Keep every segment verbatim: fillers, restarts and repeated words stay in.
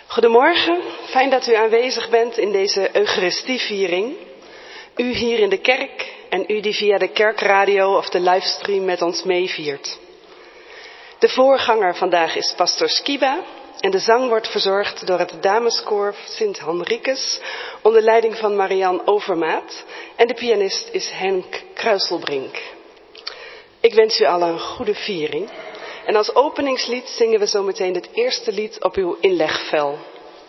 Goedemorgen, fijn dat u aanwezig bent in deze Eucharistieviering. U hier in de kerk en u die via de kerkradio of de livestream met ons meeviert. De voorganger vandaag is pastor Skiba en de zang wordt verzorgd door het dameskoor Sint Henricus onder leiding van Marianne Overmaat en de pianist is Henk Kruiselbrink. Ik wens u allen een goede viering. En als openingslied zingen we zo meteen het eerste lied op uw inlegvel.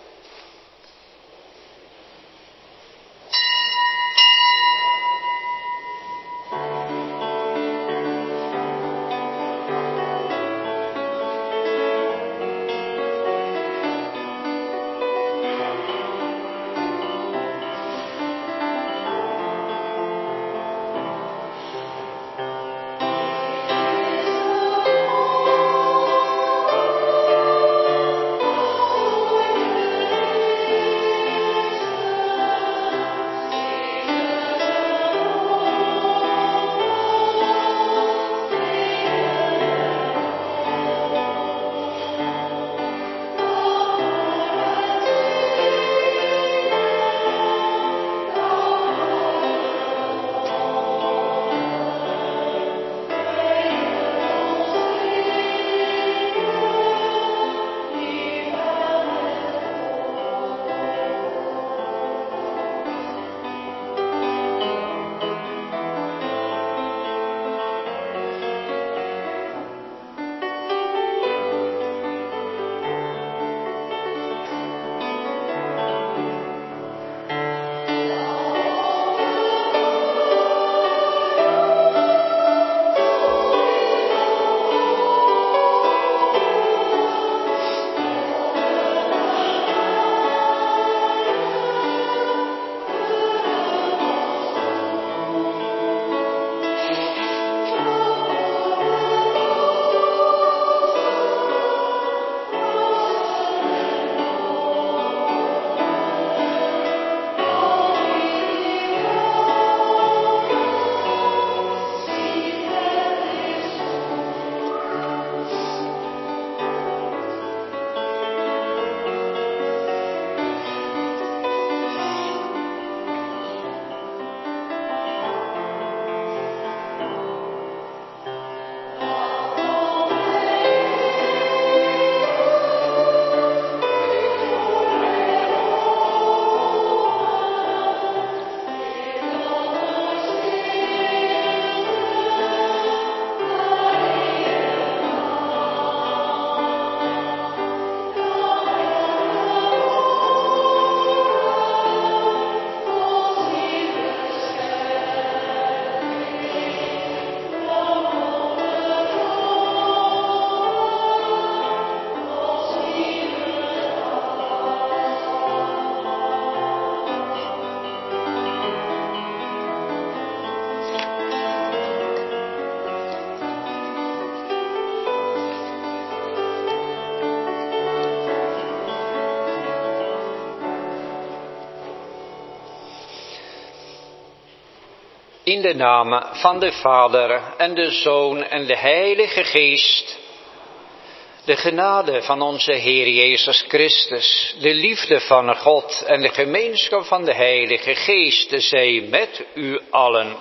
In de naam van de Vader en de Zoon en de Heilige Geest. De genade van onze Heer Jezus Christus, de liefde van God en de gemeenschap van de Heilige Geest zij met u allen.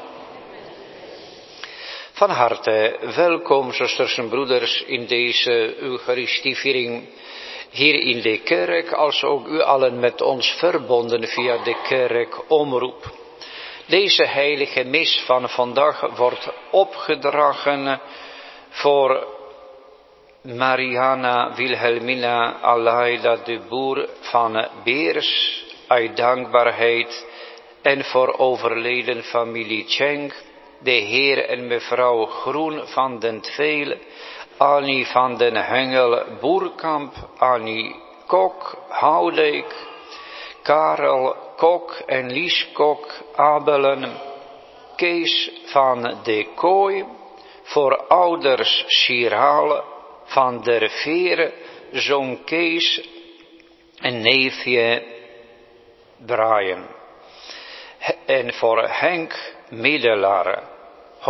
Van harte welkom, zusters en broeders, in deze Eucharistieviering hier in de kerk, als ook u allen met ons verbonden via de kerkomroep. Deze heilige mis van vandaag wordt opgedragen voor Mariana Wilhelmina Alaida de Boer van Beers uit dankbaarheid en voor overleden familie Cheng, de heer en mevrouw Groen van den Tveel, Annie van den Hengel Boerkamp, Annie Kok Houdijk, Karel Kok en Lies Kok Abelen, Kees van de Kooi, voor ouders Chiraal van der Veer, zoon Kees en neefje Brian. En voor Henk Middelaar,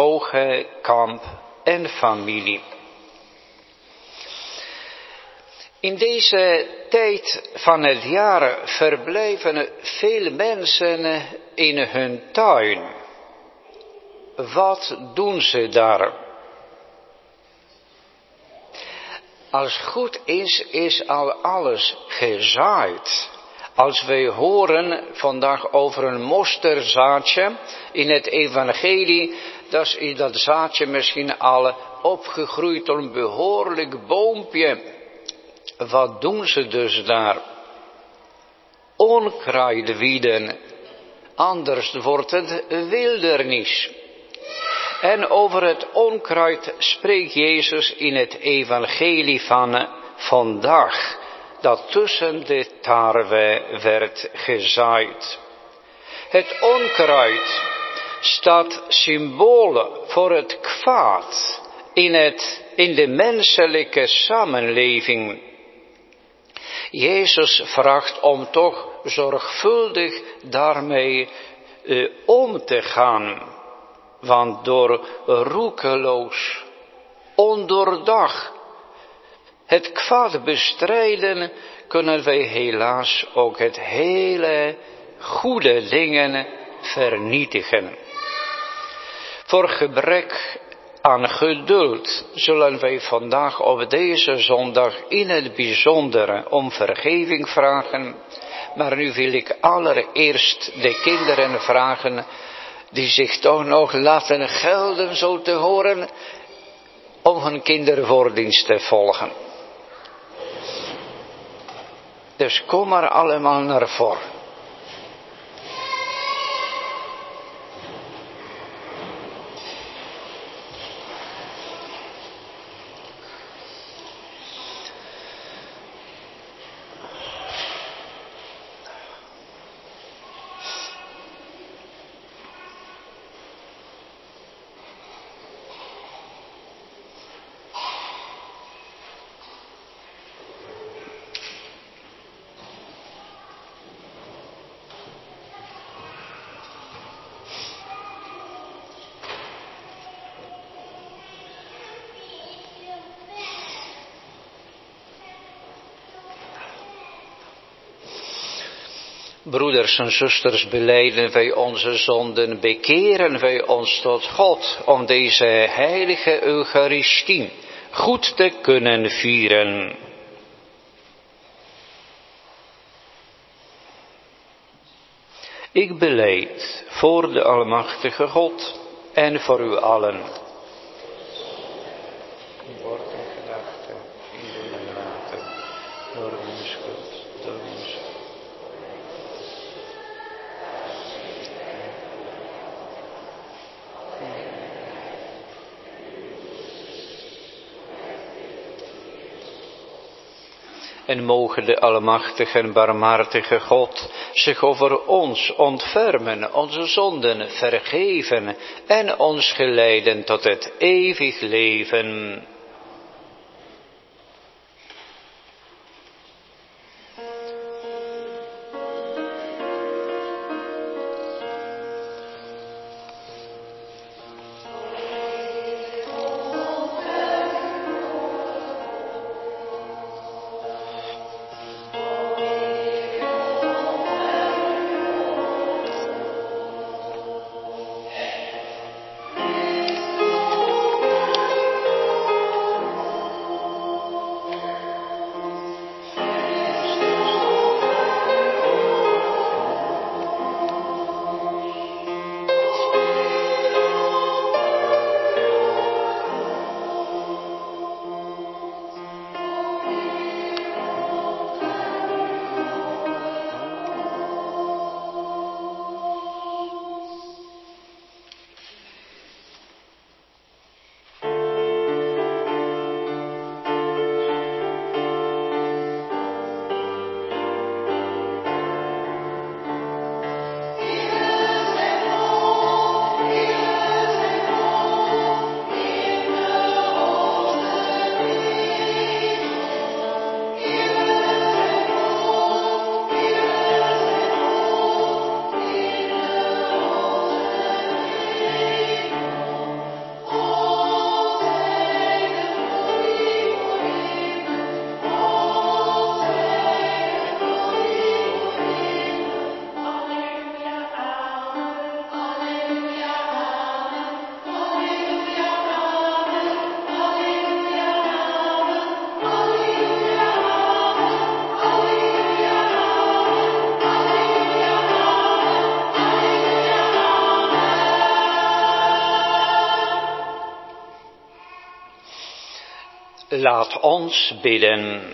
Hogekamp en familie. In deze tijd van het jaar verblijven veel mensen in hun tuin. Wat doen ze daar? Als goed is, is al alles gezaaid. Als wij horen vandaag over een mosterdzaadje in het evangelie, dan is dat zaadje misschien al opgegroeid tot een behoorlijk boompje. Wat doen ze dus daar? Onkruid wieden, anders wordt het wildernis. En over het onkruid spreekt Jezus in het evangelie van vandaag, dat tussen de tarwe werd gezaaid. Het onkruid staat symbool voor het kwaad in, het, in de menselijke samenleving. Jezus vraagt om toch zorgvuldig daarmee uh, om te gaan. Want door roekeloos, ondoordacht het kwaad bestrijden, kunnen wij helaas ook het hele goede dingen vernietigen. Voor gebrek aan geduld zullen wij vandaag op deze zondag in het bijzonder om vergeving vragen. Maar nu wil ik allereerst de kinderen vragen die zich toch nog laten gelden, zo te horen, om hun kindervoordienst te volgen. Dus kom maar allemaal naar voren. Broeders en zusters, belijden wij onze zonden, bekeren wij ons tot God om deze heilige Eucharistie goed te kunnen vieren. Ik belijd voor de Almachtige God en voor u allen. In woord en gedachte, in doen en laten, door mijn schuld, door mijn schuld. En mogen de almachtige en barmhartige God zich over ons ontfermen, onze zonden vergeven en ons geleiden tot het eeuwig leven. Laat ons bidden.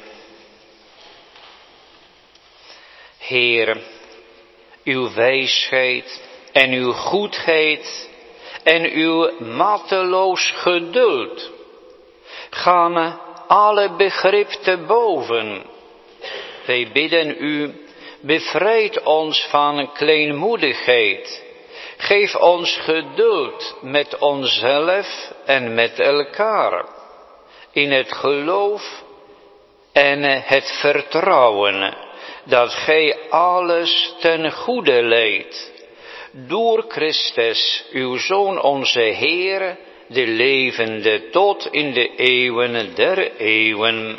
Heer, uw wijsheid en uw goedheid en uw mateloos geduld gaan alle begrip te boven. Wij bidden u, bevrijd ons van kleinmoedigheid. Geef ons geduld met onszelf en met elkaar. In het geloof en het vertrouwen dat gij alles ten goede leidt. Door Christus, uw Zoon, onze Heer, de levende tot in de eeuwen der eeuwen.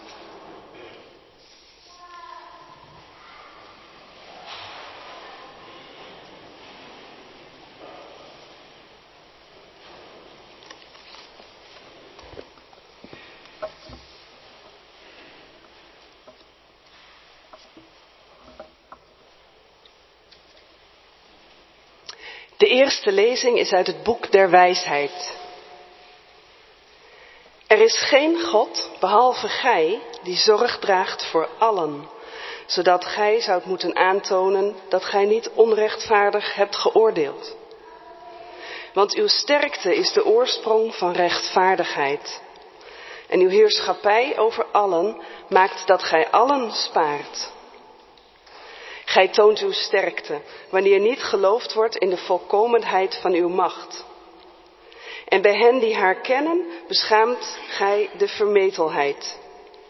De eerste lezing is uit het boek der wijsheid. Er is geen God, behalve gij, die zorg draagt voor allen, zodat gij zoudt moeten aantonen dat gij niet onrechtvaardig hebt geoordeeld. Want uw sterkte is de oorsprong van rechtvaardigheid. En uw heerschappij over allen maakt dat gij allen spaart. Gij toont uw sterkte, wanneer niet geloofd wordt in de volkomenheid van uw macht. En bij hen die haar kennen, beschaamt gij de vermetelheid.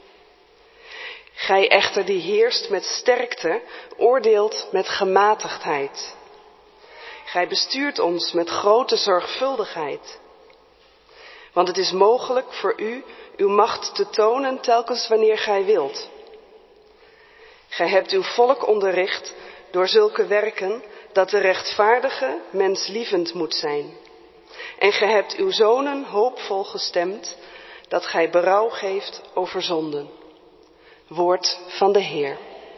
Gij echter die heerst met sterkte, oordeelt met gematigdheid. Gij bestuurt ons met grote zorgvuldigheid. Want het is mogelijk voor u uw macht te tonen telkens wanneer gij wilt. Gij hebt uw volk onderricht door zulke werken dat de rechtvaardige menslievend moet zijn. En gij hebt uw zonen hoopvol gestemd dat gij berouw geeft over zonden. Woord van de Heer.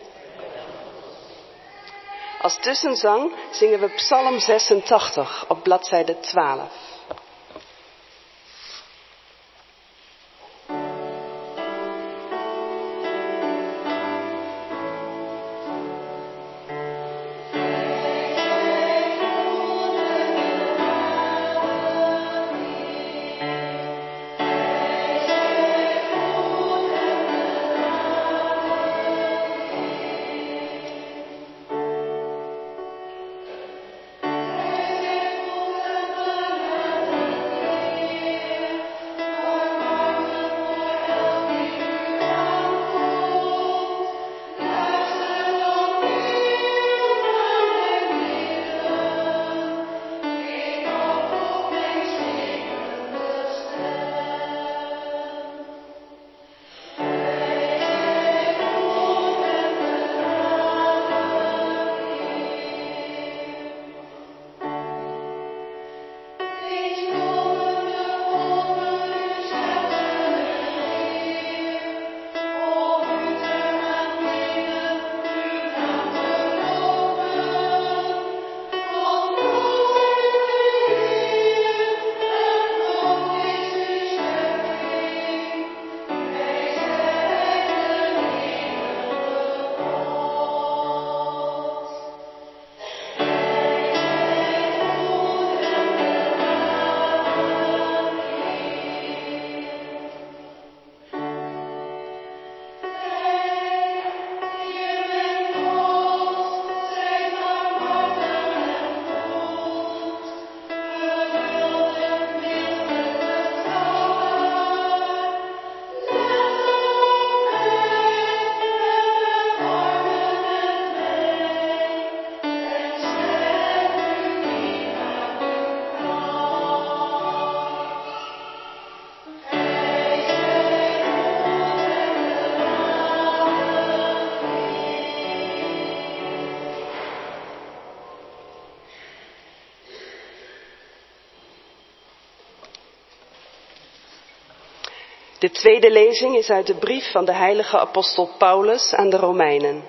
Als tussenzang zingen we Psalm zesentachtig op bladzijde twaalf. De tweede lezing is uit de brief van de heilige apostel Paulus aan de Romeinen.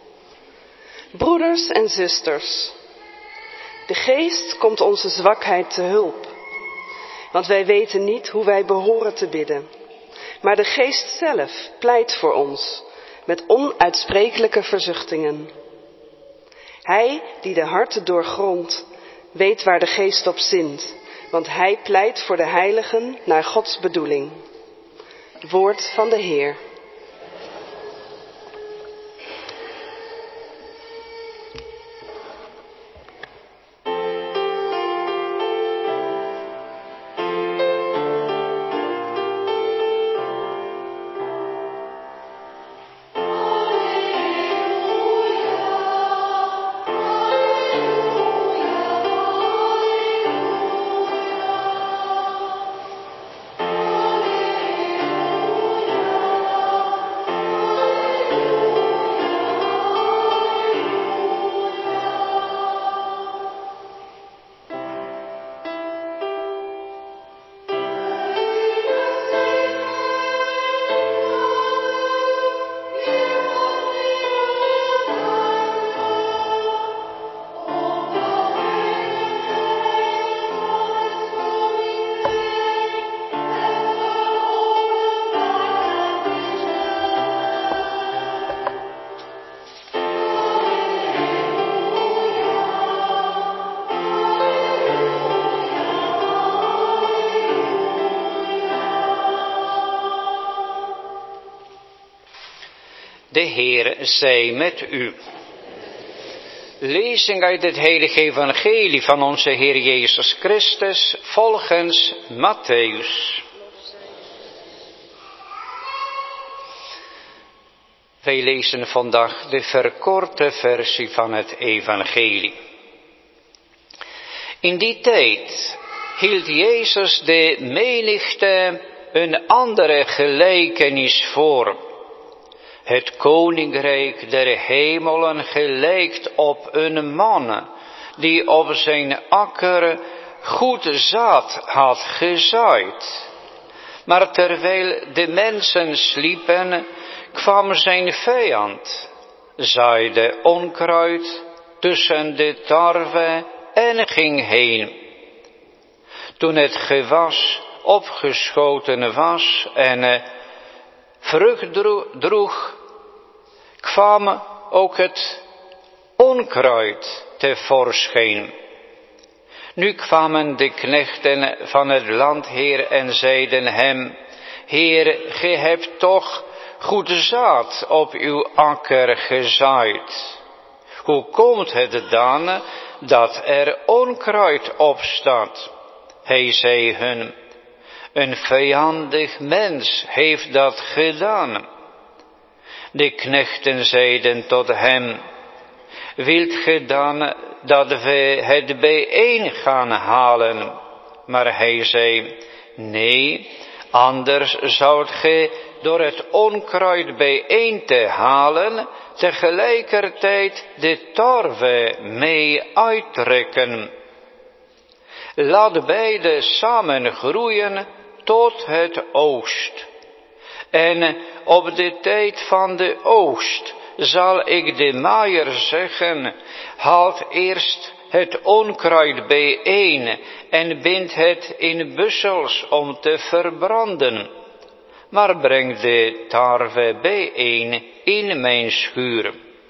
Broeders en zusters, de geest komt onze zwakheid te hulp, want wij weten niet hoe wij behoren te bidden. maar de Geest zelf pleit voor ons met onuitsprekelijke verzuchtingen. Hij die de harten doorgrondt, weet waar de Geest op zint, want hij pleit voor de heiligen naar Gods bedoeling. Woord van de Heer. De Heer zij met u. Lezing uit het heilige evangelie van onze Heer Jezus Christus volgens Mattheüs. Wij lezen vandaag de verkorte versie van het evangelie. In die tijd hield Jezus de menigte een andere gelijkenis voor. Het koninkrijk der hemelen gelijkt op een man die op zijn akker goed zaad had gezaaid. Maar terwijl de mensen sliepen, kwam zijn vijand, zaaide onkruid tussen de tarwe en ging heen. Toen het gewas opgeschoten was en vrucht droeg, kwam ook het onkruid tevoorschijn. Nu kwamen de knechten van het landheer en zeiden hem: Heer, gij hebt toch goed zaad op uw akker gezaaid. Hoe komt het dan dat er onkruid opstaat? Hij zei hun: Een vijandig mens heeft dat gedaan. De knechten zeiden tot hem: Wilt ge dan dat we het bijeen gaan halen? Maar hij zei: Nee, anders zoudt ge door het onkruid bijeen te halen tegelijkertijd de tarwe mee uittrekken. Laat beide samen groeien tot het oogst. En op de tijd van de oogst zal ik de maaier zeggen: haalt eerst het onkruid bijeen en bindt het in bussels om te verbranden. Maar breng de tarwe bijeen in mijn schuur.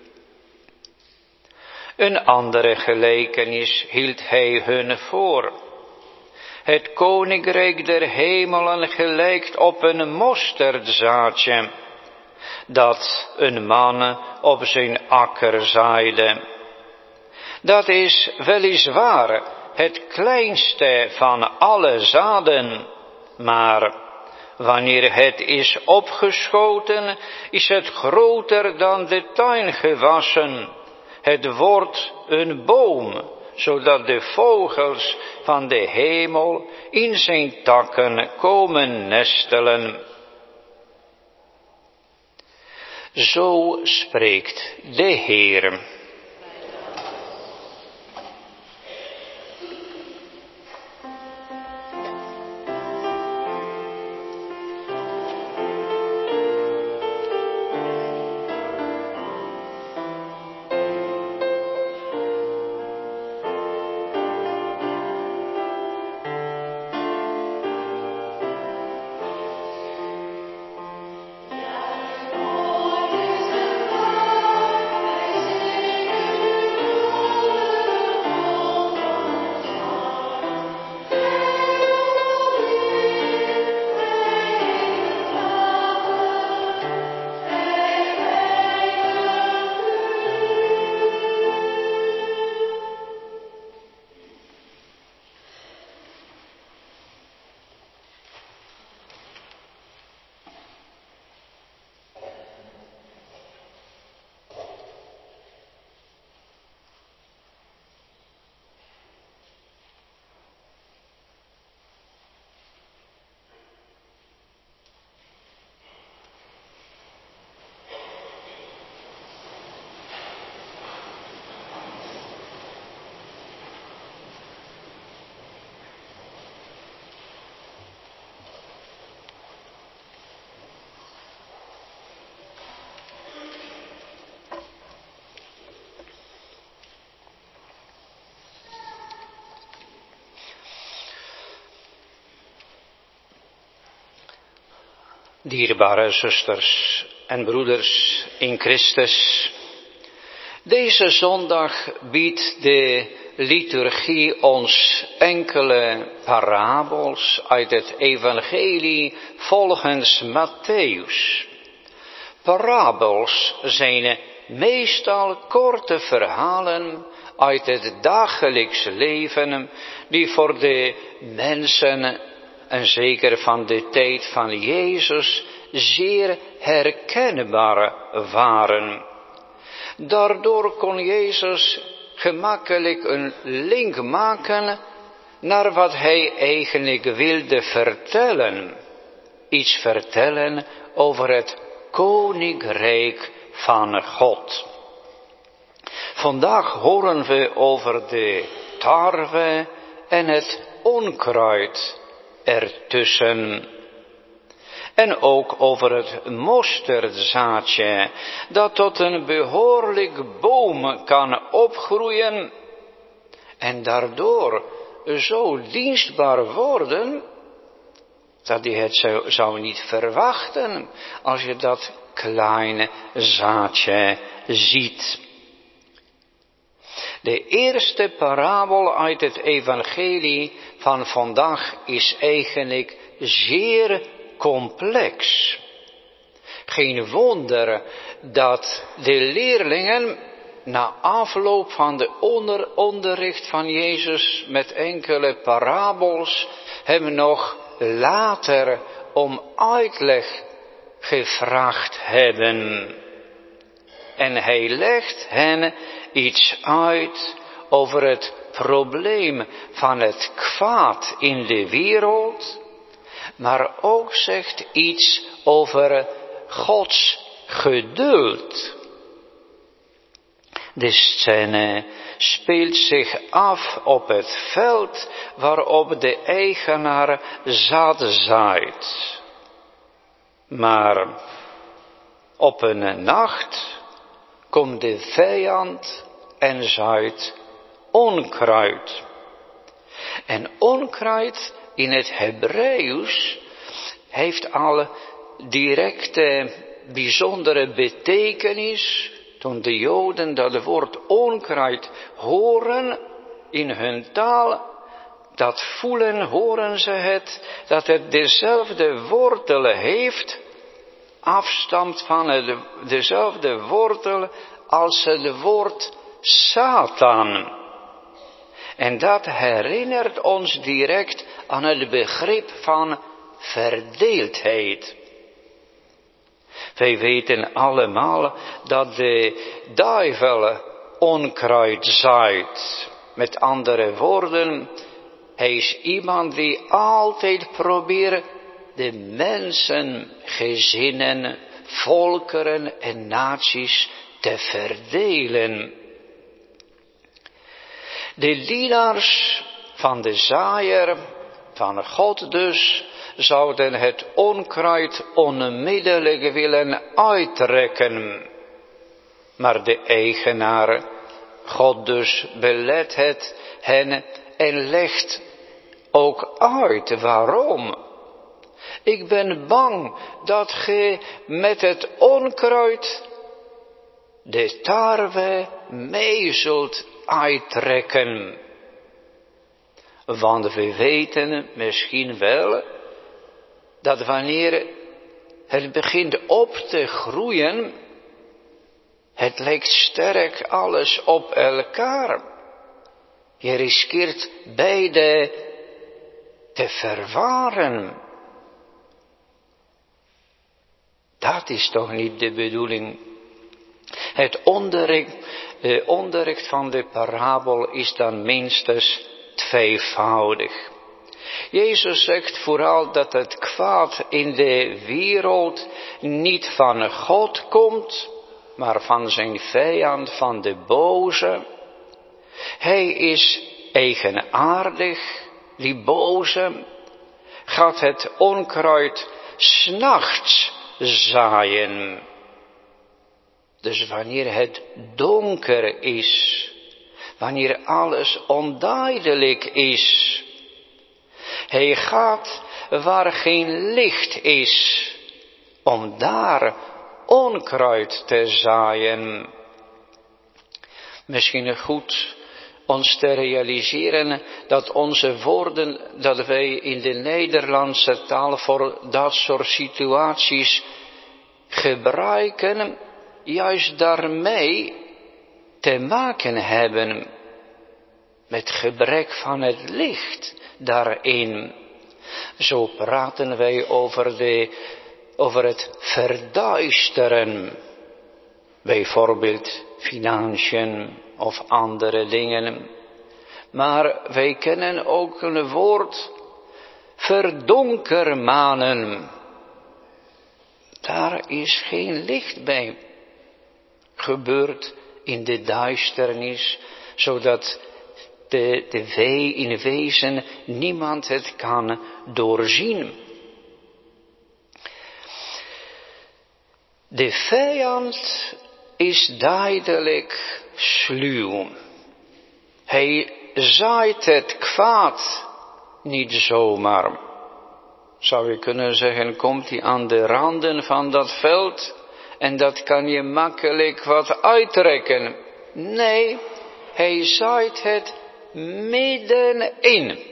Een andere gelijkenis hield hij hun voor. Het koninkrijk der hemelen gelijkt op een mosterdzaadje, dat een man op zijn akker zaaide. Dat is weliswaar het kleinste van alle zaden, maar wanneer het is opgeschoten, is het groter dan de tuingewassen. Het wordt een boom, zodat de vogels van de hemel in zijn takken komen nestelen. Zo spreekt de Heer. Dierbare zusters en broeders in Christus, deze zondag biedt de liturgie ons enkele parabels uit het evangelie volgens Mattheüs. Parabels zijn meestal korte verhalen uit het dagelijks leven die voor de mensen, en zeker van de tijd van Jezus, zeer herkenbaar waren. Daardoor kon Jezus gemakkelijk een link maken naar wat hij eigenlijk wilde vertellen. Iets vertellen over het Koninkrijk van God. Vandaag horen we over de tarwe en het onkruid ertussen. En ook over het mosterdzaadje, dat tot een behoorlijk boom kan opgroeien en daardoor zo dienstbaar worden, dat je het zou, zou niet verwachten als je dat kleine zaadje ziet. De eerste parabel uit het evangelie van vandaag is eigenlijk zeer complex. Geen wonder dat de leerlingen na afloop van de onder, onderricht van Jezus met enkele parabels hem nog later om uitleg gevraagd hebben. En hij legt hen iets uit over het probleem van het kwaad in de wereld, maar ook zegt iets over Gods geduld. De scène speelt zich af op het veld waarop de eigenaar zaad zaait. Maar op een nacht komt de vijand en zaait onkruid. En onkruid in het Hebreeuws heeft al directe bijzondere betekenis. Toen de Joden dat woord onkruid horen in hun taal, dat voelen, horen ze het, dat het dezelfde wortelen heeft, afstamt van het, dezelfde wortel als het woord Satan. En dat herinnert ons direct aan het begrip van verdeeldheid. Wij weten allemaal dat de duivel onkruid zaait. Met andere woorden, hij is iemand die altijd probeert de mensen, gezinnen, volkeren en naties te verdelen. De dienaars van de zaaier, van God dus, zouden het onkruid onmiddellijk willen uittrekken. Maar de eigenaar, God dus, belet het hen en legt ook uit waarom. Ik ben bang dat ge met het onkruid de tarwe mee zult uittrekken. Want we weten misschien wel dat wanneer het begint op te groeien, het lijkt sterk alles op elkaar. Je riskeert beide te verwaren. Dat is toch niet de bedoeling. Het onderricht, de onderricht van de parabel is dan minstens tweevoudig. Jezus zegt vooral dat het kwaad in de wereld niet van God komt, maar van zijn vijand, van de boze. Hij is eigenaardig, die boze, gaat het onkruid 's nachts zaaien. Dus wanneer het donker is, wanneer alles onduidelijk is. Hij gaat waar geen licht is. om daar onkruid te zaaien. Misschien goed ons te realiseren dat onze woorden, dat wij in de Nederlandse taal voor dat soort situaties gebruiken, juist daarmee te maken hebben met gebrek van het licht daarin. Zo praten wij over, de, over het verduisteren, bijvoorbeeld financiën of andere dingen. Maar wij kennen ook een woord, verdonkermanen. Daar is geen licht bij. Gebeurt in de duisternis, zodat de, de wee in wezen niemand het kan doorzien. De vijand is duidelijk sluw. Hij zaait het kwaad niet zomaar. Zou je kunnen zeggen, komt hij aan de randen van dat veld en dat kan je makkelijk wat uittrekken. Nee, hij zaait het middenin.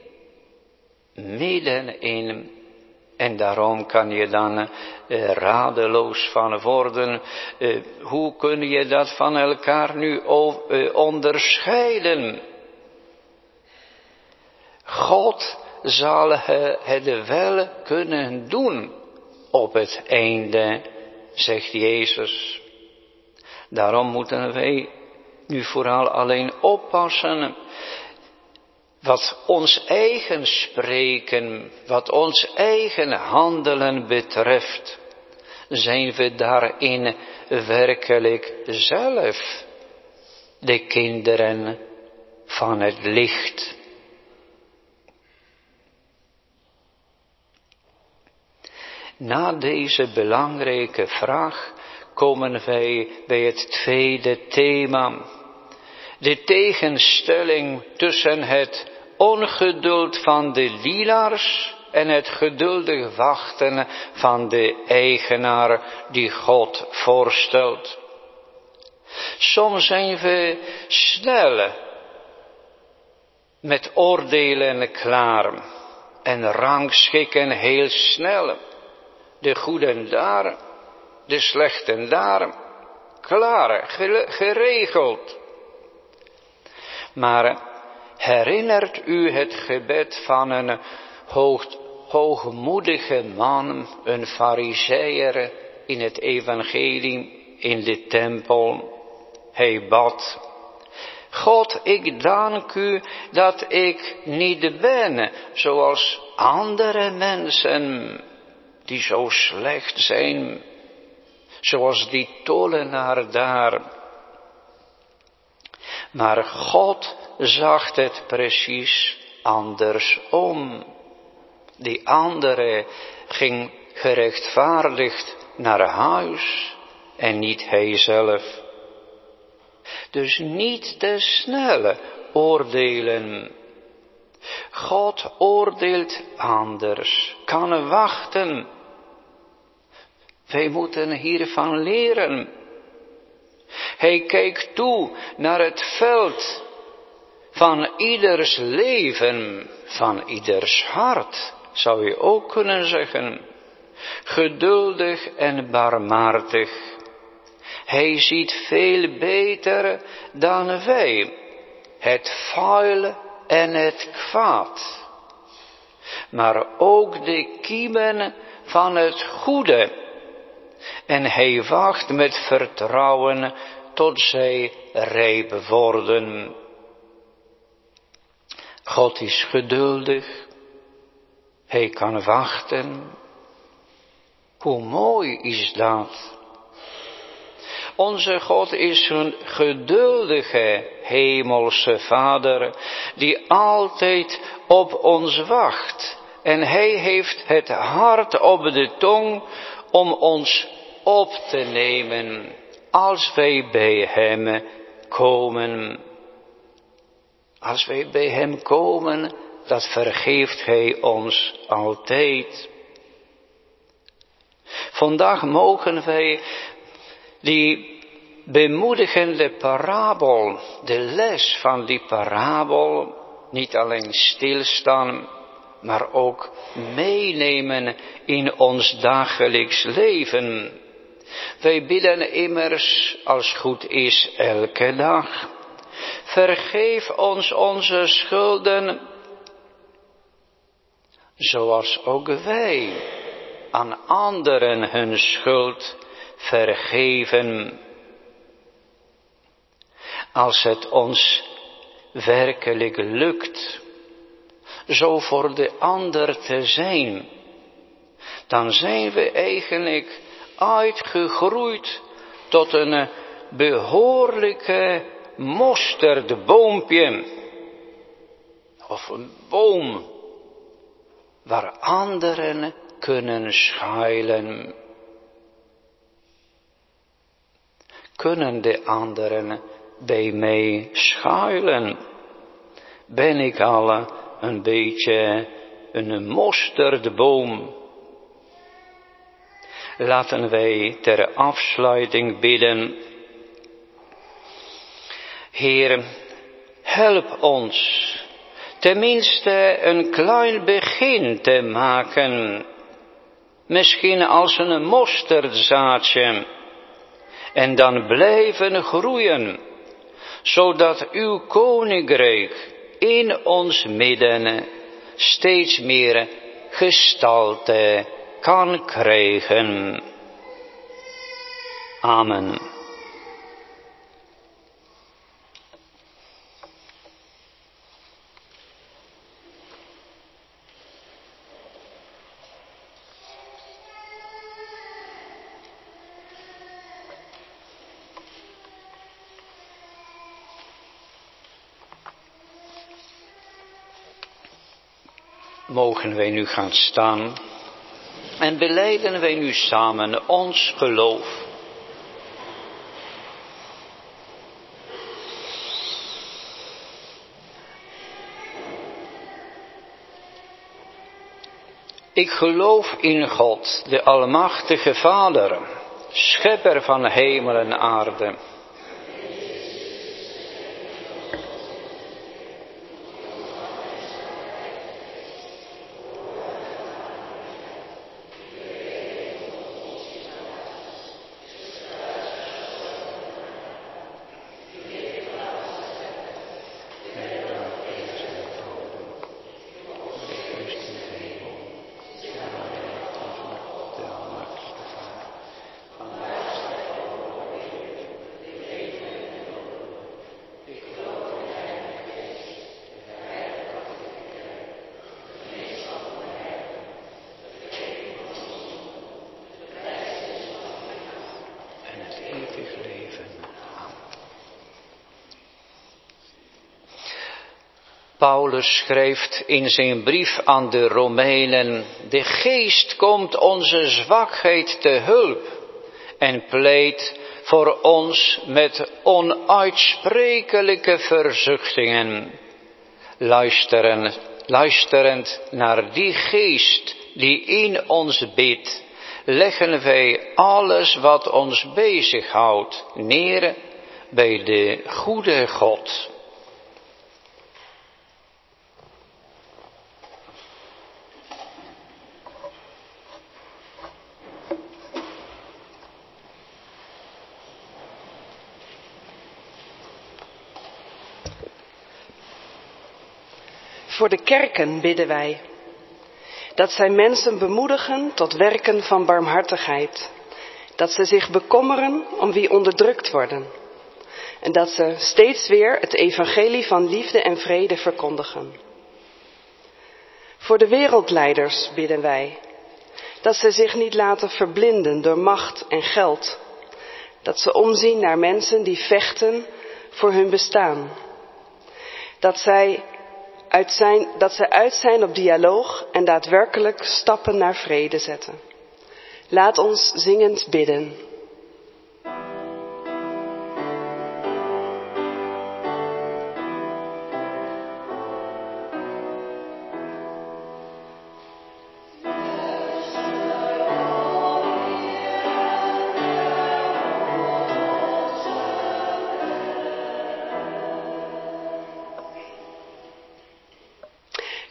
Middenin. En daarom kan je dan uh, radeloos van worden. Uh, hoe kun je dat van elkaar nu over, uh, onderscheiden? God zal het wel kunnen doen op het einde, zegt Jezus. Daarom moeten wij nu vooral alleen oppassen. Wat ons eigen spreken, wat ons eigen handelen betreft, zijn we daarin werkelijk zelf de kinderen van het licht. Na deze belangrijke vraag komen wij bij het tweede thema. De tegenstelling tussen het ongeduld van de dienaars en het geduldig wachten van de eigenaar die God voorstelt. Soms zijn we snel met oordelen klaar en rangschikken heel snel. De goeden daar, de slechten daar, klaar, geregeld. Maar herinnert u het gebed van een hoog, hoogmoedige man, een farizeeër in het evangelie in de tempel? Hij bad: God, ik dank u dat ik niet ben zoals andere mensen die zo slecht zijn, zoals die tollenaar daar. Maar God zag het precies andersom. Die andere ging gerechtvaardigd naar huis en niet hij zelf. Dus niet te snel oordelen. God oordeelt anders, kan wachten. Wij moeten hiervan leren. Hij kijkt toe naar het veld van ieders leven, van ieders hart, zou je ook kunnen zeggen. Geduldig en barmhartig. Hij ziet veel beter dan wij het vuil en het kwaad, maar ook de kiemen van het goede. En hij wacht met vertrouwen tot zij rijp worden. God is geduldig. Hij kan wachten. Hoe mooi is dat? Onze God is een geduldige hemelse Vader die altijd op ons wacht. En hij heeft het hart op de tong om ons op te nemen als wij bij hem komen. Als wij bij hem komen, dat vergeeft hij ons altijd. Vandaag mogen wij die bemoedigende parabel, de les van die parabel, niet alleen stilstaan, maar ook meenemen in ons dagelijks leven. Wij bidden immers, als goed is, elke dag: vergeef ons onze schulden, zoals ook wij aan anderen hun schuld vergeven. Als het ons werkelijk lukt zo voor de ander te zijn, dan zijn we eigenlijk uitgegroeid tot een behoorlijke mosterdboompje. Of een boom waar anderen kunnen schuilen. Kunnen de anderen bij mij schuilen? Ben ik al een beetje een mosterdboom? Laten wij ter afsluiting bidden: Heer, help ons tenminste een klein begin te maken, misschien als een mosterdzaadje, en dan blijven groeien, zodat uw koninkrijk in ons midden steeds meer gestalte kan krijgen. Amen. Mogen wij nu gaan staan en belijden wij nu samen ons geloof. Ik geloof in God, de Almachtige Vader, Schepper van hemel en aarde. Paulus schrijft in zijn brief aan de Romeinen: de Geest komt onze zwakheid te hulp en pleit voor ons met onuitsprekelijke verzuchtingen. Luisteren, luisterend naar die Geest die in ons bidt, leggen wij alles wat ons bezighoudt neer bij de goede God. Voor de kerken bidden wij, dat zij mensen bemoedigen tot werken van barmhartigheid, dat ze zich bekommeren om wie onderdrukt worden en dat ze steeds weer het evangelie van liefde en vrede verkondigen. Voor de wereldleiders bidden wij, dat ze zich niet laten verblinden door macht en geld, dat ze omzien naar mensen die vechten voor hun bestaan, dat zij Uit zijn, dat zij uit zijn op dialoog en daadwerkelijk stappen naar vrede zetten. Laat ons zingend bidden.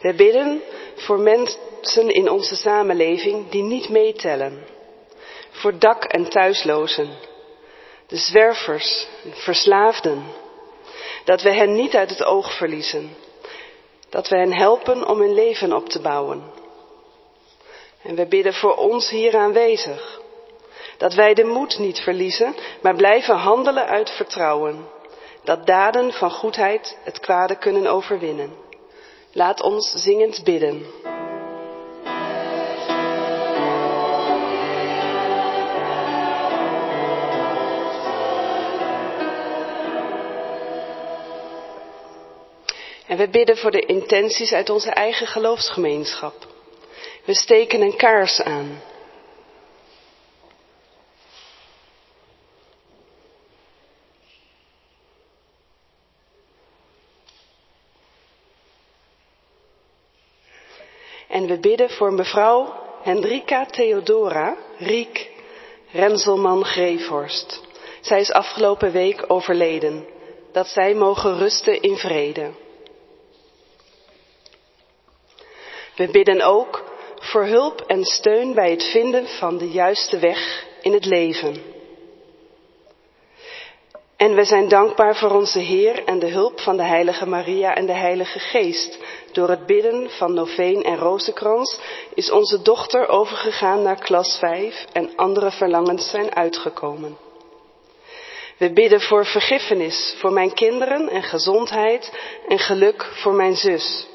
We bidden voor mensen in onze samenleving die niet meetellen. Voor dak- en thuislozen, de zwervers, verslaafden. Dat we hen niet uit het oog verliezen. Dat we hen helpen om hun leven op te bouwen. En we bidden voor ons hier aanwezig. Dat wij de moed niet verliezen, maar blijven handelen uit vertrouwen. Dat daden van goedheid het kwade kunnen overwinnen. Laat ons zingend bidden. En we bidden voor de intenties uit onze eigen geloofsgemeenschap. We steken een kaars aan. En we bidden voor mevrouw Hendrika Theodora Riek Renselman-Greefhorst. Zij is afgelopen week overleden. Dat zij mogen rusten in vrede. We bidden ook voor hulp en steun bij het vinden van de juiste weg in het leven. En we zijn dankbaar voor onze Heer en de hulp van de Heilige Maria en de Heilige Geest. Door het bidden van Noveen en Rozenkrans is onze dochter overgegaan naar klas vijf en andere verlangens zijn uitgekomen. We bidden voor vergiffenis voor mijn kinderen en gezondheid en geluk voor mijn zus.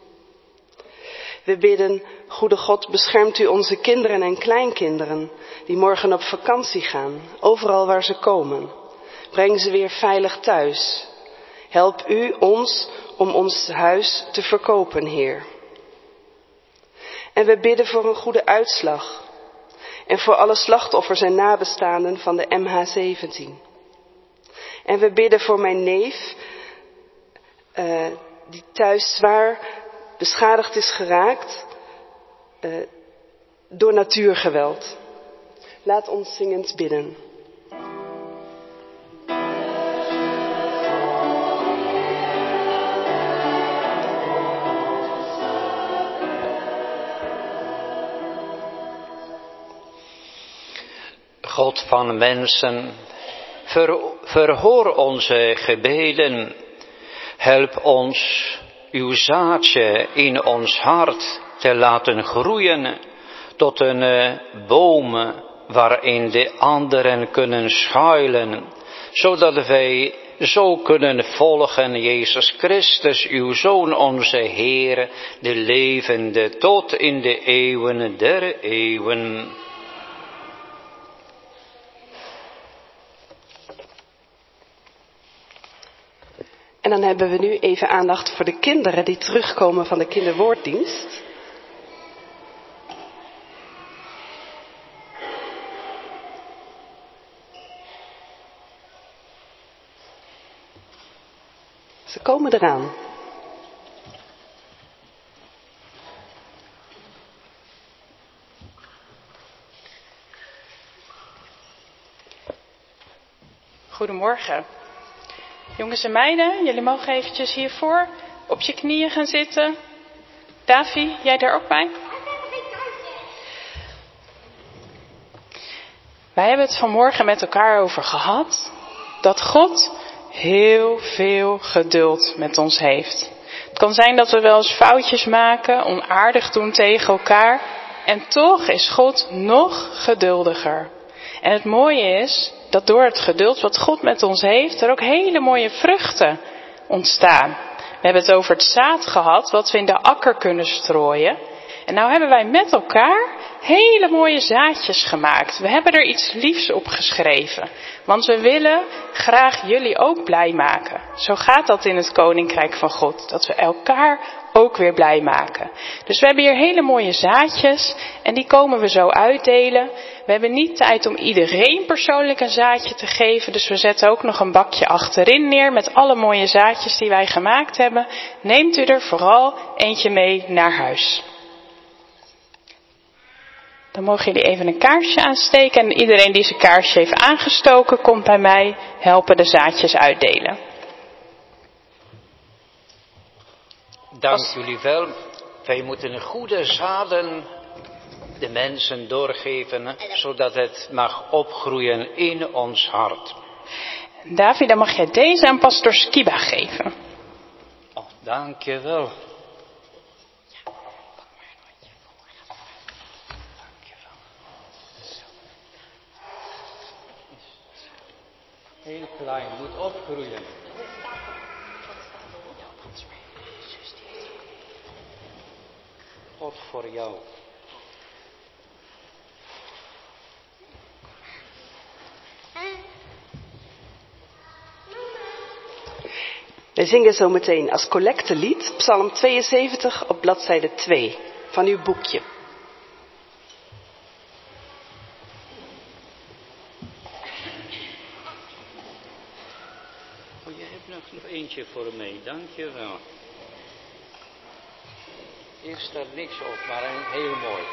We bidden, goede God, beschermt u onze kinderen en kleinkinderen die morgen op vakantie gaan, overal waar ze komen. Breng ze weer veilig thuis. Help u ons om ons huis te verkopen, Heer. En we bidden voor een goede uitslag. En voor alle slachtoffers en nabestaanden van de M H zeventien. En we bidden voor mijn neef, uh, die thuis zwaar beschadigd is geraakt uh, door natuurgeweld. Laat ons zingend bidden. God van mensen, ver, verhoor onze gebeden. Help ons uw zaadje in ons hart te laten groeien tot een uh, boom waarin de anderen kunnen schuilen, zodat wij zo kunnen volgen Jezus Christus, uw Zoon, onze Heer, de levende tot in de eeuwen der eeuwen. En dan hebben we nu even aandacht voor de kinderen die terugkomen van de kinderwoorddienst. Ze komen eraan. Goedemorgen. Jongens en meiden, jullie mogen eventjes hiervoor op je knieën gaan zitten. Davi, jij daar ook bij? Wij hebben het vanmorgen met elkaar over gehad dat God heel veel geduld met ons heeft. Het kan zijn dat we wel eens foutjes maken, onaardig doen tegen elkaar. En toch is God nog geduldiger. En het mooie is dat door het geduld wat God met ons heeft, er ook hele mooie vruchten ontstaan. We hebben het over het zaad gehad wat we in de akker kunnen strooien. En nou hebben wij met elkaar hele mooie zaadjes gemaakt. We hebben er iets liefs op geschreven. Want we willen graag jullie ook blij maken. Zo gaat dat in het Koninkrijk van God. Dat we elkaar ook weer blij maken. Dus we hebben hier hele mooie zaadjes. En die komen we zo uitdelen. We hebben niet tijd om iedereen persoonlijk een zaadje te geven. Dus we zetten ook nog een bakje achterin neer met alle mooie zaadjes die wij gemaakt hebben. Neemt u er vooral eentje mee naar huis. Dan mogen jullie even een kaarsje aansteken. En iedereen die zijn kaarsje heeft aangestoken, komt bij mij helpen de zaadjes uitdelen. Dank jullie wel. Wij moeten goede zaden de mensen doorgeven, zodat het mag opgroeien in ons hart. David, dan mag jij deze aan pastor Skiba geven. Oh, dank je wel. Heel klein, moet opgroeien. God voor jou. Wij zingen zo meteen als collectelied Psalm tweeënzeventig op bladzijde twee van uw boekje. Oh, je hebt nog, nog eentje voor mij, dank je wel. Hier staat niks op, maar een heel mooi.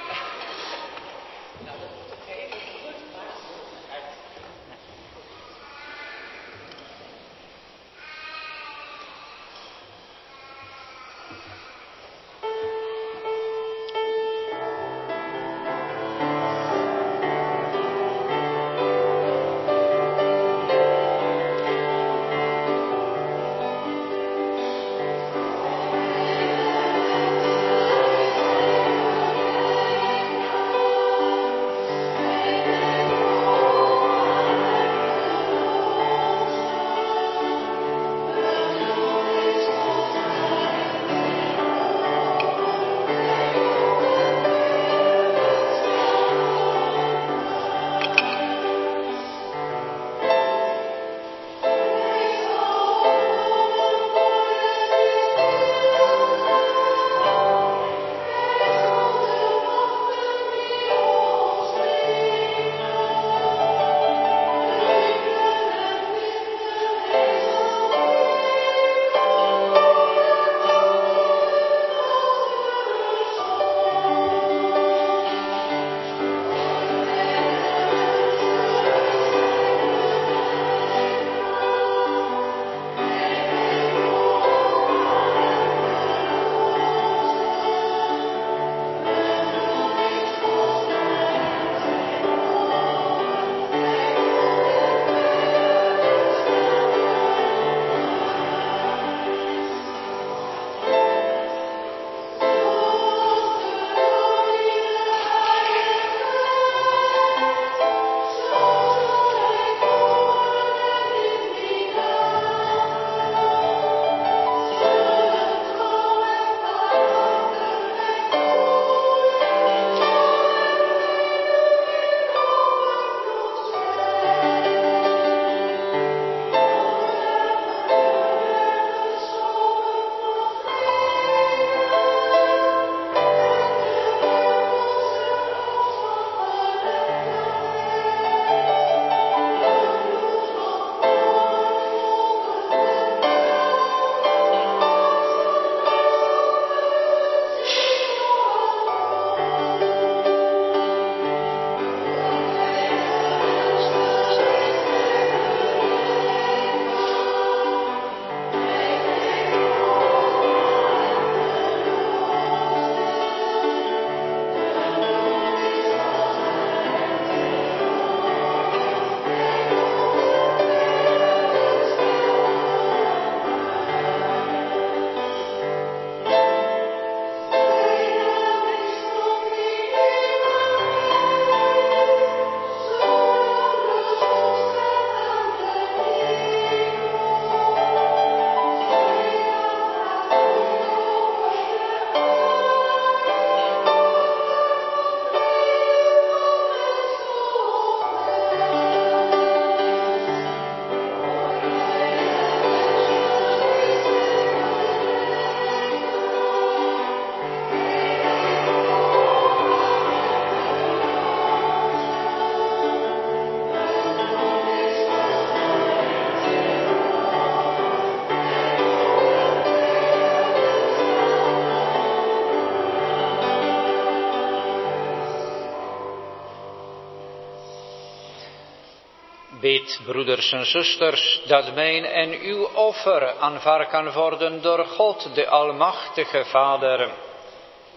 Bid, broeders en zusters, dat mijn en uw offer aanvaard kan worden door God, de Almachtige Vader,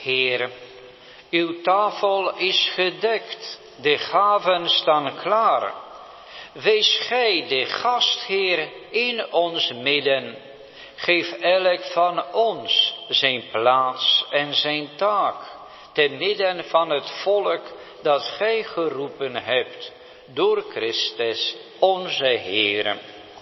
Heer, uw tafel is gedekt, de gaven staan klaar. Wees gij de gastheer in ons midden. Geef elk van ons zijn plaats en zijn taak, te midden van het volk dat gij geroepen hebt, door Christus onze Heer.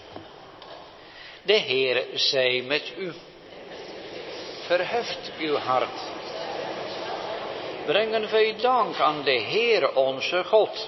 De Heer zij met u. Verheft uw hart. Brengen wij dank aan de Heer onze God.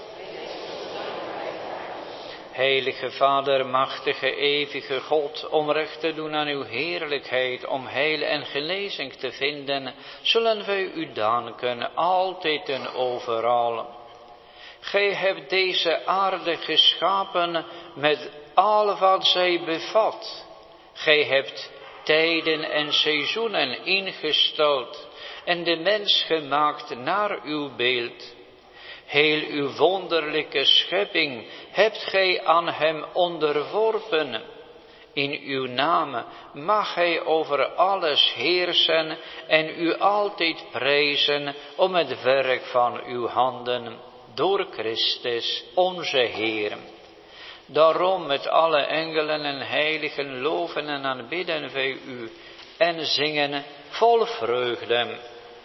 Heilige Vader, machtige, eeuwige God, om recht te doen aan uw heerlijkheid, om heil en genezing te vinden, zullen wij u danken, altijd en overal. Gij hebt deze aarde geschapen met al wat zij bevat. Gij hebt tijden en seizoenen ingesteld en de mens gemaakt naar uw beeld. Heel uw wonderlijke schepping hebt gij aan hem onderworpen. In uw naam mag hij over alles heersen en u altijd prijzen om het werk van uw handen, door Christus onze Heer. Daarom met alle engelen en heiligen loven en aanbidden wij u en zingen vol vreugde.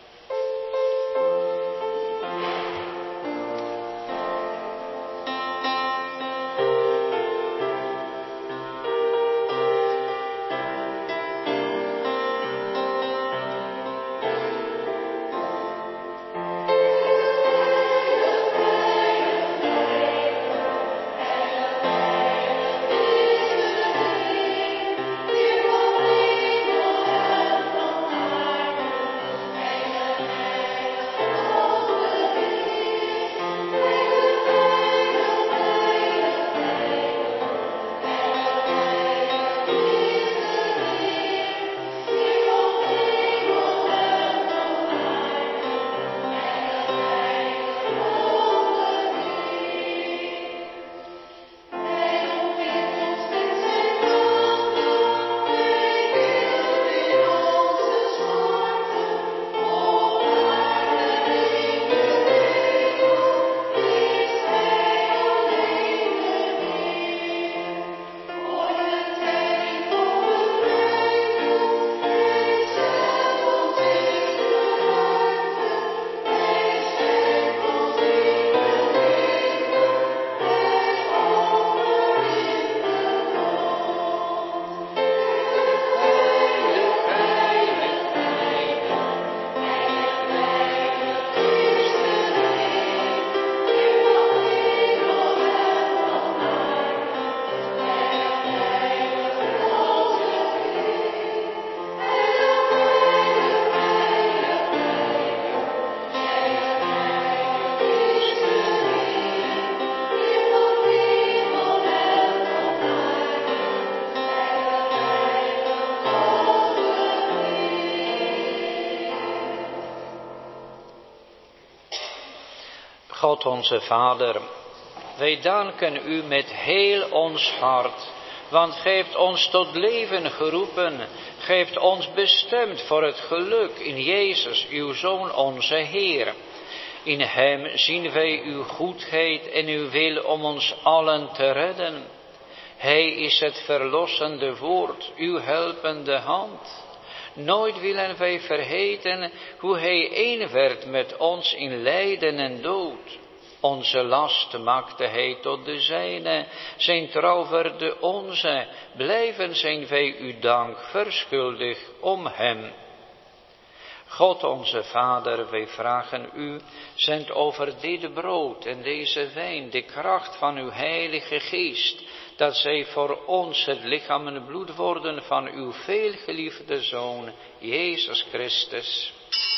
God onze Vader, wij danken u met heel ons hart, want gij hebt ons tot leven geroepen, gij hebt ons bestemd voor het geluk in Jezus, uw Zoon onze Heer. In hem zien wij uw goedheid en uw wil om ons allen te redden. Hij is het verlossende woord, uw helpende hand. Nooit willen wij vergeten hoe hij één werd met ons in lijden en dood. Onze last maakte hij tot de zijne, zijn trouw werd de onze. Blijven zijn wij u dank verschuldig om hem. God onze Vader, wij vragen u, zend over dit brood en deze wijn de kracht van uw heilige geest, dat zij voor ons het lichaam en bloed worden van uw veelgeliefde Zoon, Jezus Christus.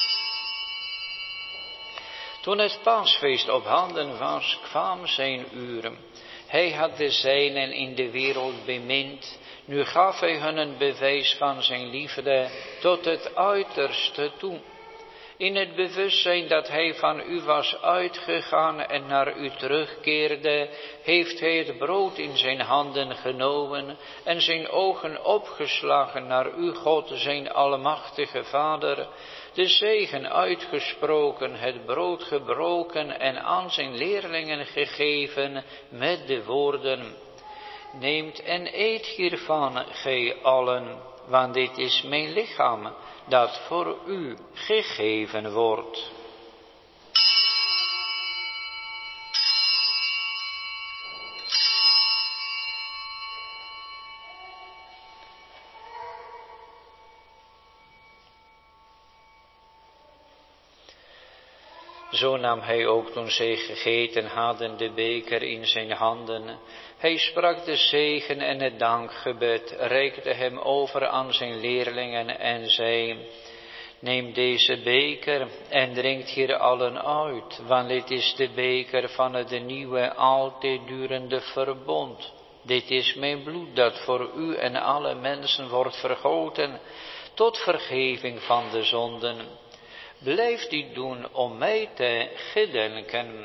Toen het paasfeest op handen was, kwam zijn uren. Hij had de zijnen in de wereld bemind, nu gaf hij hun een bewijs van zijn liefde tot het uiterste toe. In het bewustzijn dat hij van u was uitgegaan en naar u terugkeerde, heeft hij het brood in zijn handen genomen en zijn ogen opgeslagen naar u, God, zijn almachtige Vader, de zegen uitgesproken, het brood gebroken en aan zijn leerlingen gegeven met de woorden: neemt en eet hiervan, gij allen, want dit is mijn lichaam, dat voor u gegeven wordt. Zo nam hij ook, toen zij gegeten hadden, de beker in zijn handen. Hij sprak de zegen en het dankgebed, reikte hem over aan zijn leerlingen en zei: neem deze beker en drinkt hier allen uit, want dit is de beker van het nieuwe, altijd durende verbond. Dit is mijn bloed dat voor u en alle mensen wordt vergoten tot vergeving van de zonden. Blijf dit doen om mij te gedenken.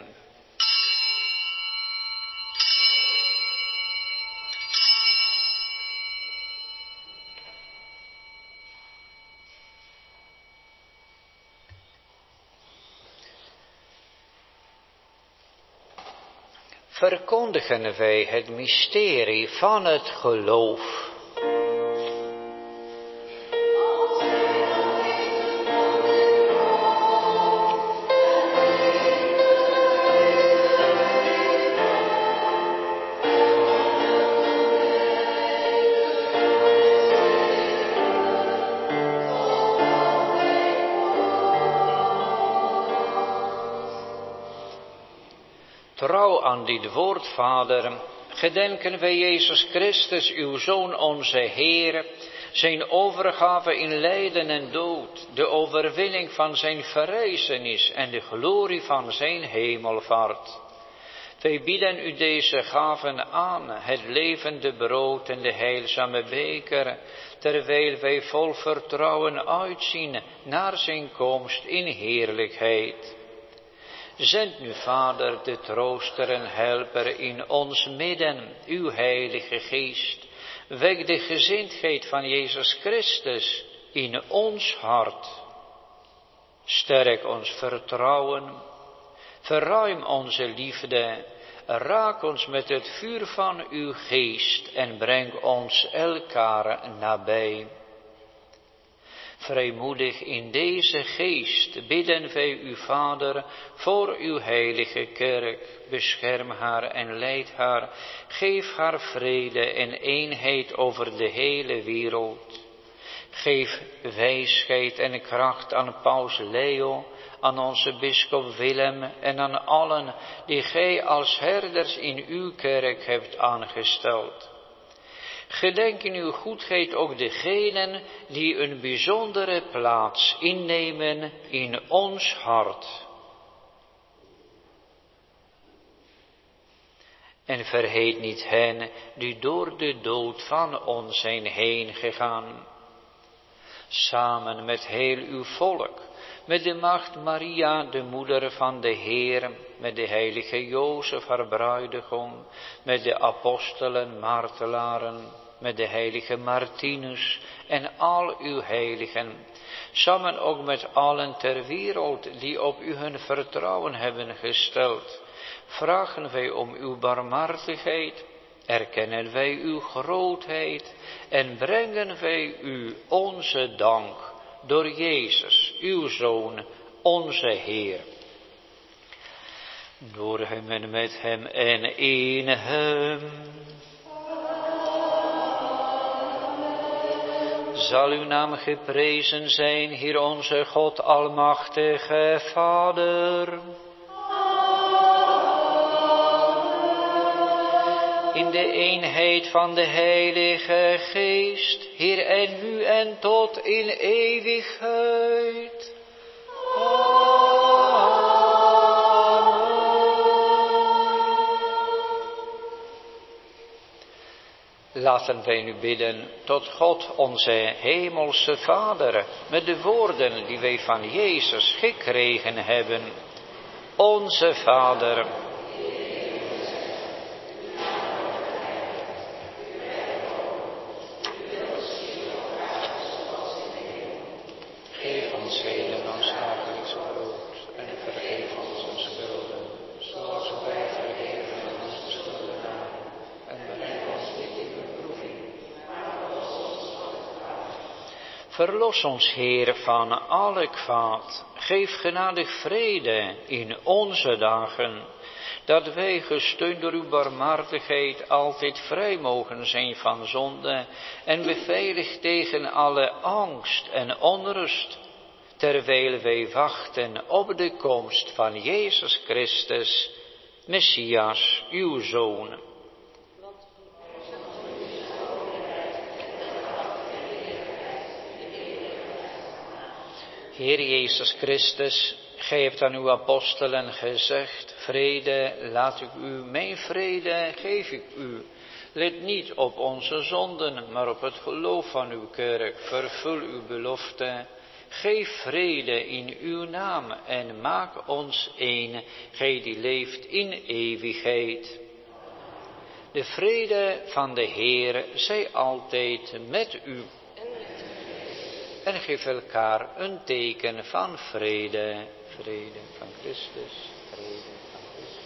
Verkondigen wij het mysterie van het geloof. Trouw aan dit woord, Vader, gedenken wij Jezus Christus, uw Zoon, onze Heer, zijn overgave in lijden en dood, de overwinning van zijn verrijzenis en de glorie van zijn hemelvaart. Wij bieden u deze gaven aan, het levende brood en de heilzame beker, terwijl wij vol vertrouwen uitzien naar zijn komst in heerlijkheid. Zend nu, Vader, de trooster en helper in ons midden, uw heilige geest. Wek de gezindheid van Jezus Christus in ons hart. Sterk ons vertrouwen, verruim onze liefde, raak ons met het vuur van uw geest en breng ons elkaar nabij. Vrijmoedig in deze geest bidden wij u, Vader, voor uw heilige kerk. Bescherm haar en leid haar, geef haar vrede en eenheid over de hele wereld. Geef wijsheid en kracht aan Paus Leo, aan onze bisschop Willem en aan allen die gij als herders in uw kerk hebt aangesteld. Gedenk in uw goedheid ook degenen die een bijzondere plaats innemen in ons hart. En vergeet niet hen die door de dood van ons zijn heen gegaan. Samen met heel uw volk, met de maagd Maria, de moeder van de Heer, met de heilige Jozef, haar bruidegom, met de apostelen, martelaren, met de heilige Martinus en al uw heiligen, samen ook met allen ter wereld die op u hun vertrouwen hebben gesteld, vragen wij om uw barmhartigheid, erkennen wij uw grootheid en brengen wij u onze dank door Jezus, uw Zoon, onze Heer. Door hem en met hem en in hem zal uw naam geprezen zijn, Heer onze God, almachtige Vader. In de eenheid van de Heilige Geest, Heer, en nu en tot in eeuwigheid. Amen. Laten wij nu bidden tot God, onze hemelse Vader, met de woorden die wij van Jezus gekregen hebben. Onze Vader, geef ons heden ons dagelijks brood en vergeef ons onze schulden, zoals wij vergeven onze schuldenaren. En breng ons niet in beproeving. Verlos ons, Heer, van alle kwaad. Geef genadig vrede in onze dagen, dat wij, gesteund door uw barmhartigheid, altijd vrij mogen zijn van zonde en beveiligd tegen alle angst en onrust, terwijl wij wachten op de komst van Jezus Christus, Messias, uw Zoon. Heer Jezus Christus, gij hebt aan uw apostelen gezegd, vrede laat ik u, mijn vrede geef ik u. Let niet op onze zonden, maar op het geloof van uw kerk. Vervul uw belofte. Geef vrede in uw naam en maak ons één, gij die leeft in eeuwigheid. De vrede van de Heer zij altijd met u. En geef elkaar een teken van vrede, vrede van Christus, vrede van Christus.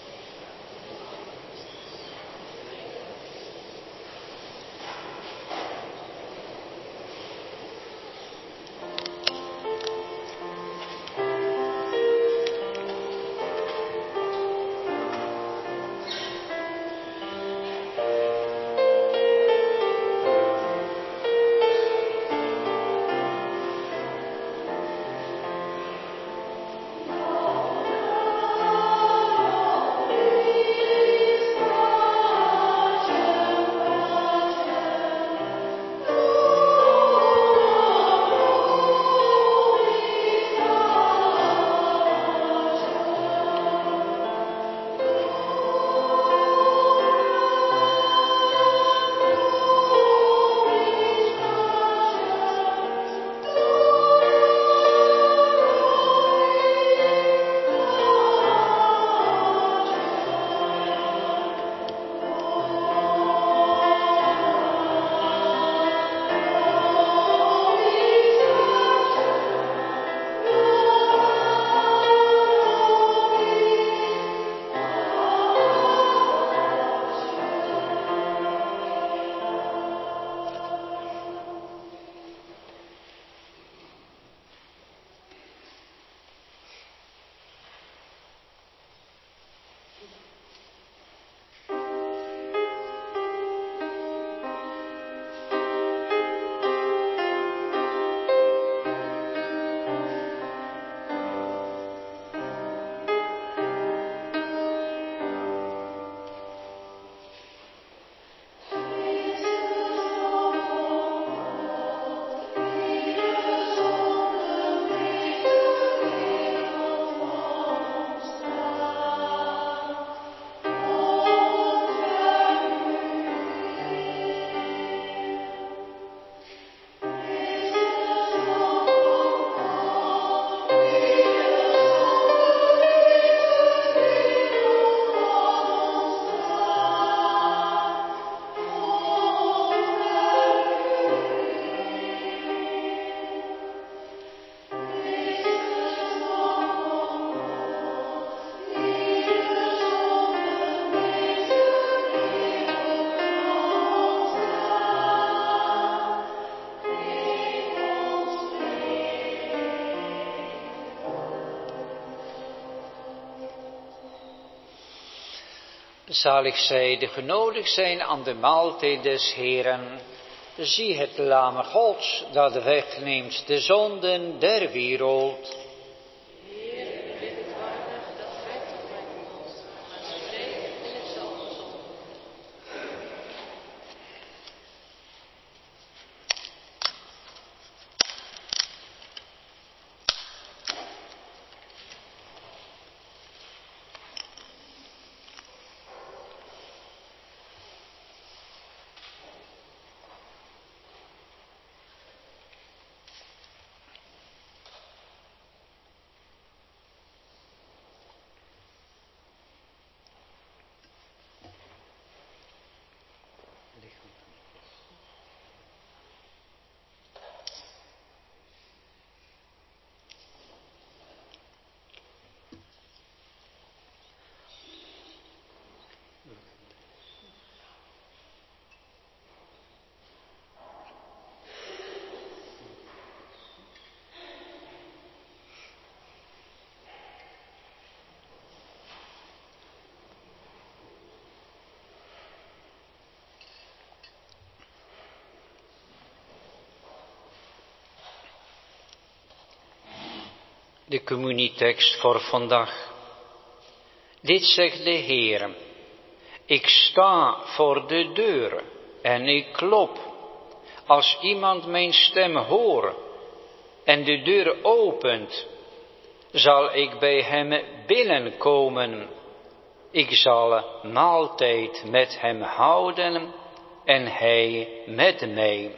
Zalig zij die genodigd zijn aan de maaltijd des Heeren. Zie het lam Gods dat wegneemt de zonden der wereld. Heer, ik ben het waardig dat gij tot mij komt, maar spreek en ik zal gezond worden. De communietekst voor vandaag. Dit zegt de Heer. Ik sta voor de deur en ik klop. Als iemand mijn stem hoort en de deur opent, zal ik bij hem binnenkomen. Ik zal maaltijd met hem houden en hij met mij.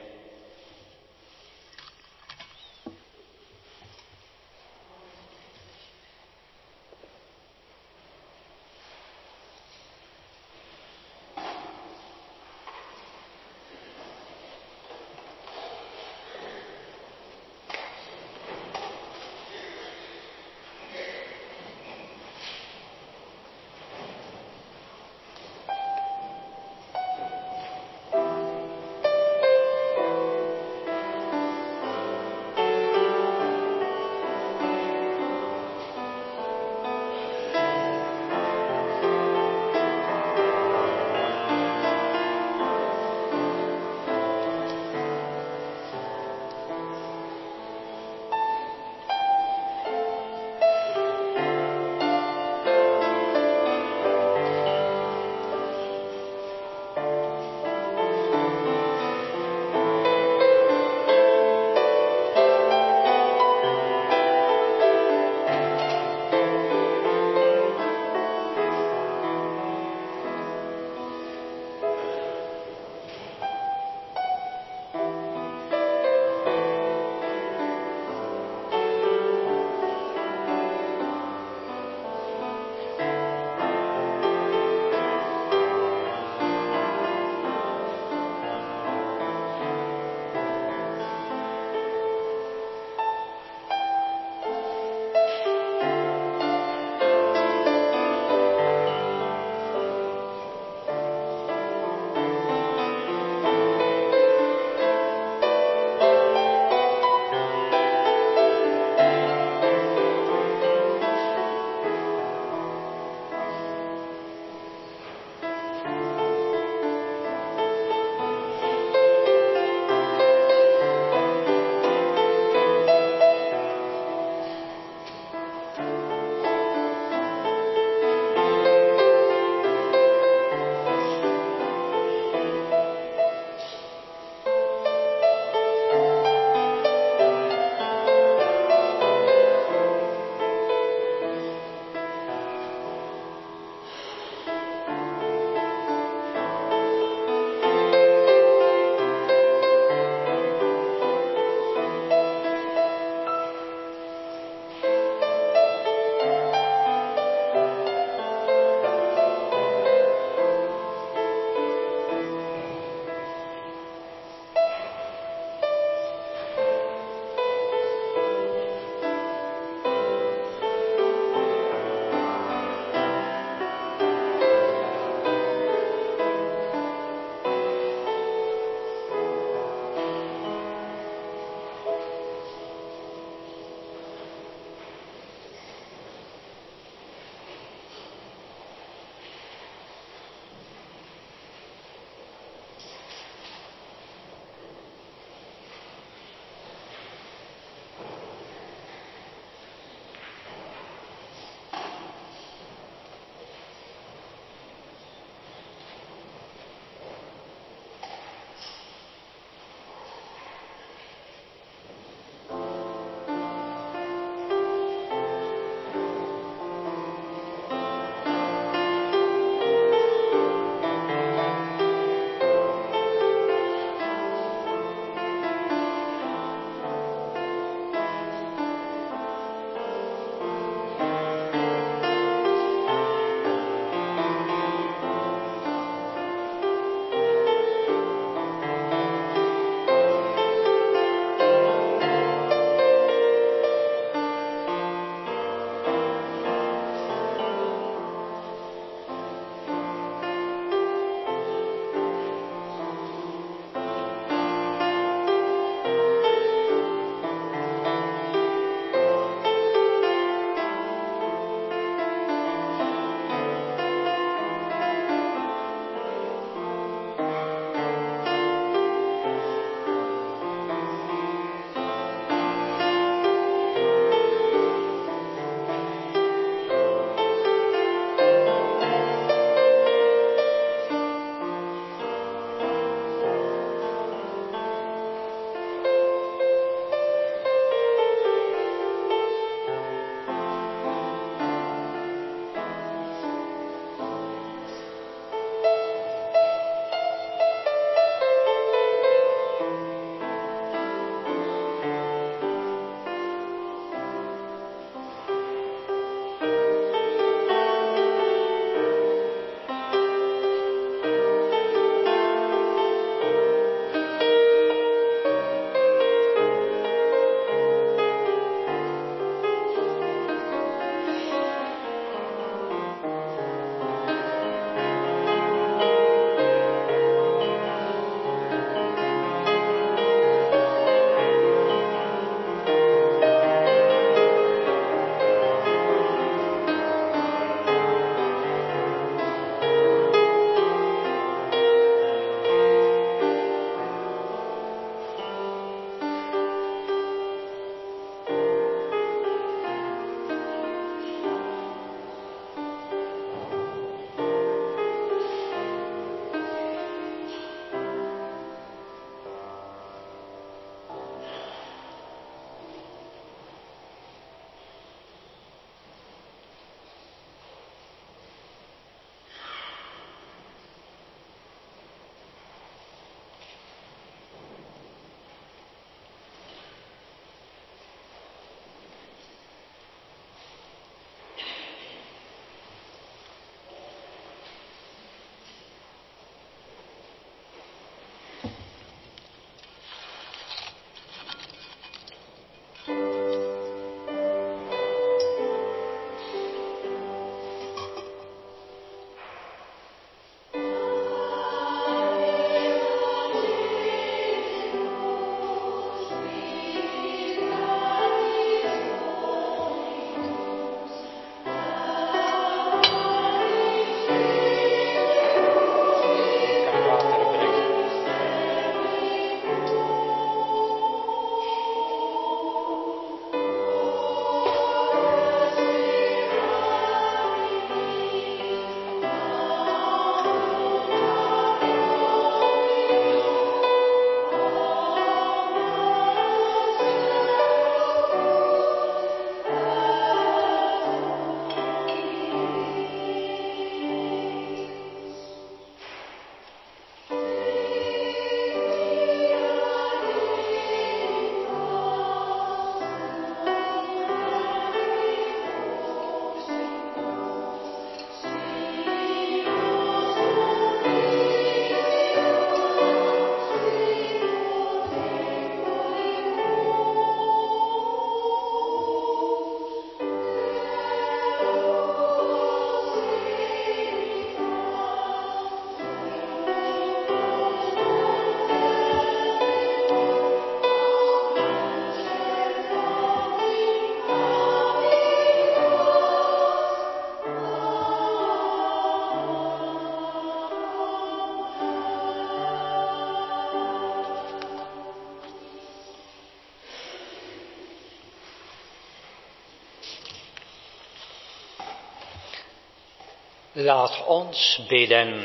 Laat ons bidden.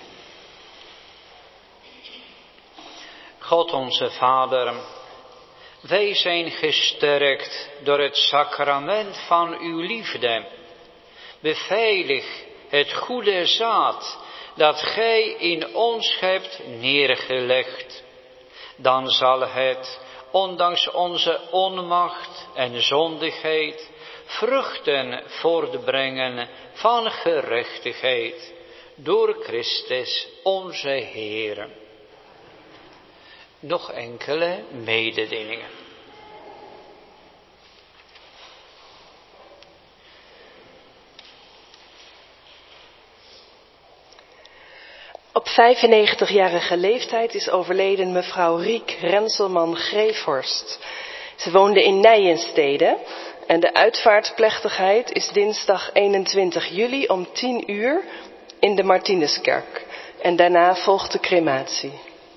God onze Vader, wij zijn gesterkt door het sacrament van uw liefde. Beveilig het goede zaad dat gij in ons hebt neergelegd. Dan zal het, ondanks onze onmacht en zondigheid, vruchten voortbrengen van gerechtigheid, door Christus onze Heer. Nog enkele mededelingen. Op vijfennegentigjarige leeftijd is overleden mevrouw Riek Renselman-Greevorst. Ze woonde in Nijenstede en de uitvaartplechtigheid is dinsdag eenentwintig juli om tien uur in de Martinuskerk. En daarna volgt de crematie.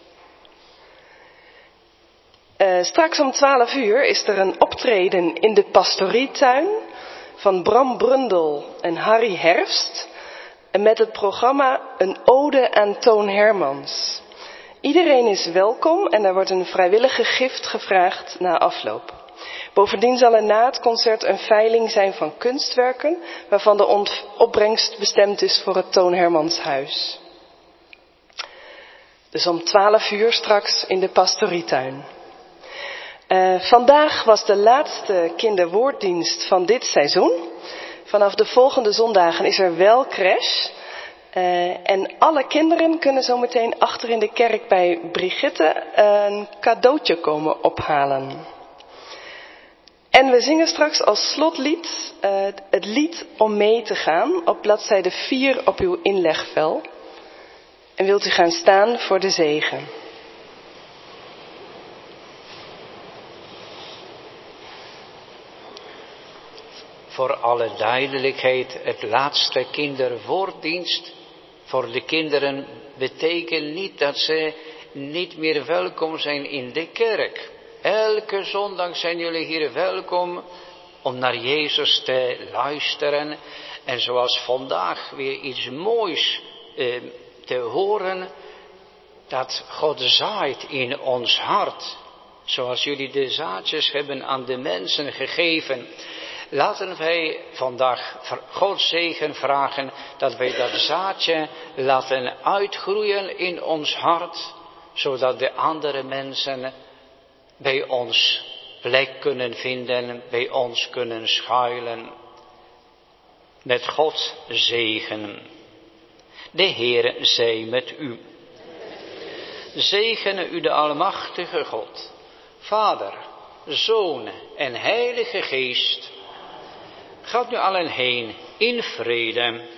Uh, straks om twaalf uur is er een optreden in de pastorietuin van Bram Brundel en Harry Herfst. En met het programma een ode aan Toon Hermans. Iedereen is welkom en er wordt een vrijwillige gift gevraagd na afloop. Bovendien zal er na het concert een veiling zijn van kunstwerken, waarvan de ont- opbrengst bestemd is voor het Toon Hermans huis. Dus om twaalf uur straks in de pastorietuin. Uh, vandaag was de laatste kinderwoorddienst van dit seizoen. Vanaf de volgende zondagen is er wel crash. Uh, en alle kinderen kunnen zo meteen achter in de kerk bij Brigitte een cadeautje komen ophalen. En we zingen straks als slotlied uh, het lied om mee te gaan op bladzijde vier op uw inlegvel. En wilt u gaan staan voor de zegen. Voor alle duidelijkheid, het laatste kinderwoorddienst voor de kinderen betekent niet dat ze niet meer welkom zijn in de kerk. Elke zondag zijn jullie hier welkom om naar Jezus te luisteren. En zoals vandaag weer iets moois eh, te horen, dat God zaait in ons hart. Zoals jullie de zaadjes hebben aan de mensen gegeven. Laten wij vandaag Gods zegen vragen dat wij dat zaadje laten uitgroeien in ons hart, zodat de andere mensen bij ons plek kunnen vinden, bij ons kunnen schuilen. Met God zegen. De Heer zij met u. Zegene u de Almachtige God, Vader, Zoon en Heilige Geest. Gaat nu allen heen in vrede.